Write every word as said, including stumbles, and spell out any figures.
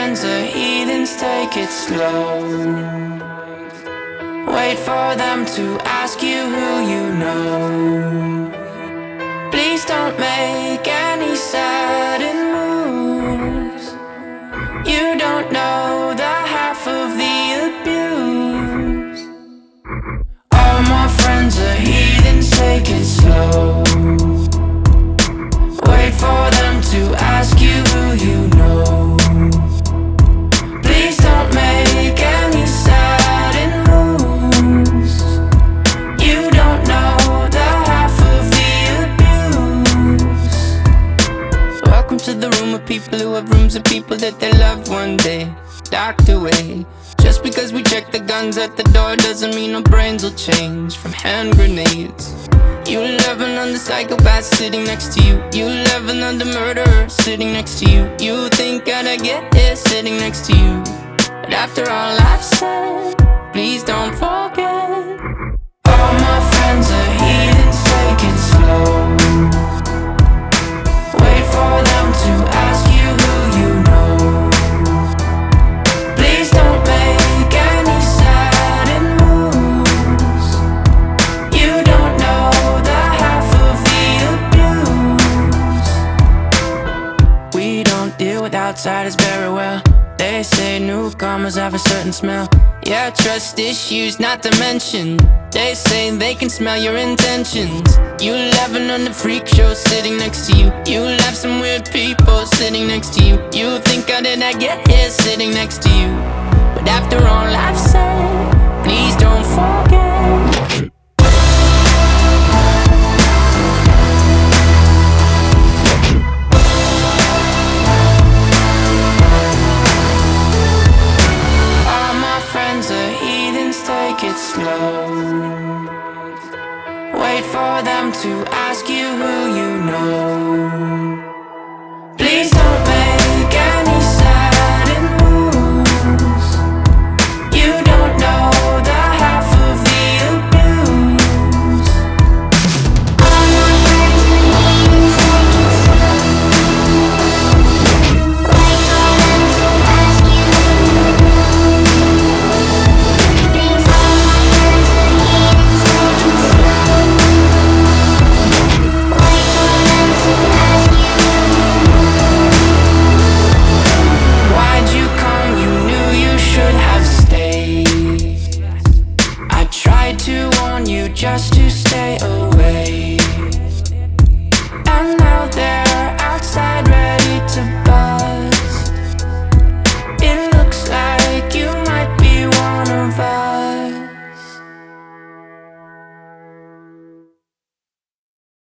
friends are heathens, take it slow. Wait for them to ask you who you know. Please don't make any sudden moves. You don't know the half of the abuse. All my friends are heathens, take it slow. Wait for them to ask you who you know. Please don't make any sudden moves. You don't know the half of the abuse. Welcome to the room of people who have rooms of people that they loved one day docked away. Just because we check the guns at the door doesn't mean our brains will change from hand grenades. You laughing on the psychopath sitting next to you. You laughing on the murderer sitting next to you. You think I'd get here sitting next to you. But after all I've said, please don't forget. All my friends are heathens, take it slow. Wait for them to ask you who you know. Please don't make any sudden moves. You don't know the half of the abuse. We don't deal with outsiders very well. They say newcomers have a certain smell. Yeah, trust issues not to mention. They say they can smell your intentions. You laughing on the freak show sitting next to you. You laugh some weird people sitting next to you. You think how did I get here sitting next to you. But after all I've said, please don't forget. Take it slow. Wait for them to ask you who you know.